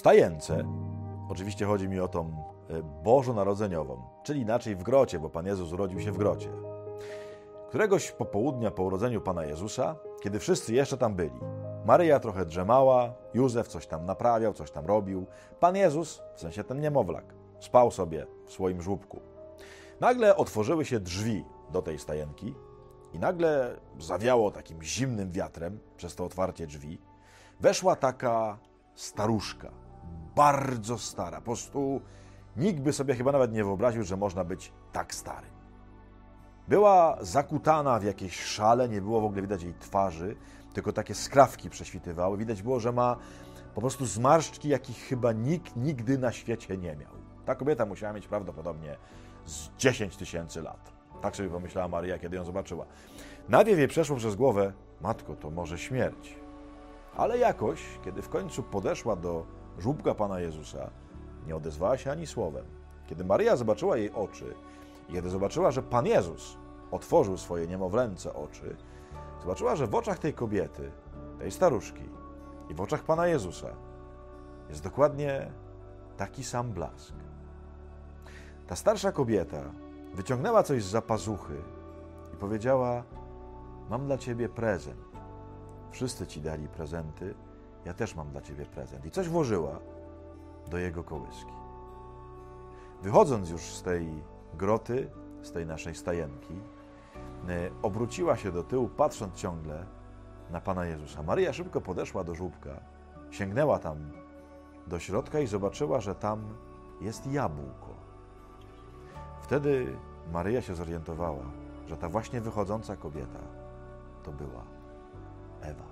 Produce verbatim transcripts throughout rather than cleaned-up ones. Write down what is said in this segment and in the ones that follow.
stajence, oczywiście chodzi mi o tą bożonarodzeniową, czyli inaczej w grocie, bo Pan Jezus urodził się w grocie. Któregoś popołudnia po urodzeniu Pana Jezusa, kiedy wszyscy jeszcze tam byli, Maryja trochę drzemała, Józef coś tam naprawiał, coś tam robił, Pan Jezus, w sensie ten niemowlak, spał sobie w swoim żłóbku. Nagle otworzyły się drzwi do tej stajenki i nagle zawiało takim zimnym wiatrem przez to otwarcie drzwi. Weszła taka staruszka, bardzo stara, po prostu nikt by sobie chyba nawet nie wyobraził, że można być tak stary. Była zakutana w jakieś szale, nie było w ogóle widać jej twarzy, tylko takie skrawki prześwitywały. Widać było, że ma po prostu zmarszczki, jakich chyba nikt nigdy na świecie nie miał. Ta kobieta musiała mieć prawdopodobnie z dziesięć tysięcy lat. Tak sobie pomyślała Maryja, kiedy ją zobaczyła. Najpierw jej przeszło przez głowę, matko, to może śmierć. Ale jakoś, kiedy w końcu podeszła do żłóbka Pana Jezusa, nie odezwała się ani słowem. Kiedy Maryja zobaczyła jej oczy i kiedy zobaczyła, że Pan Jezus otworzył swoje niemowlęce oczy, zobaczyła, że w oczach tej kobiety, tej staruszki i w oczach Pana Jezusa jest dokładnie taki sam blask. Ta starsza kobieta wyciągnęła coś z zapazuchy i powiedziała: mam dla Ciebie prezent. Wszyscy Ci dali prezenty, ja też mam dla Ciebie prezent. I coś włożyła do jego kołyski. Wychodząc już z tej groty, z tej naszej stajenki, obróciła się do tyłu, patrząc ciągle na Pana Jezusa. Maryja szybko podeszła do żłóbka, sięgnęła tam do środka i zobaczyła, że tam jest jabłko. Wtedy Maryja się zorientowała, że ta właśnie wychodząca kobieta to była Ewa.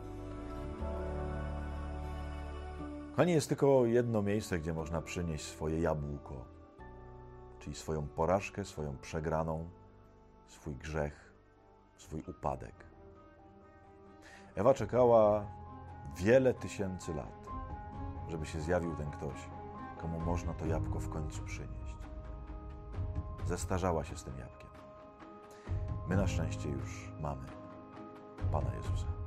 Kochani, jest tylko jedno miejsce, gdzie można przynieść swoje jabłko, czyli swoją porażkę, swoją przegraną, swój grzech, swój upadek. Ewa czekała wiele tysięcy lat, żeby się zjawił ten ktoś, komu można to jabłko w końcu przynieść. Zestarzała się z tym jabłkiem. My na szczęście już mamy Pana Jezusa.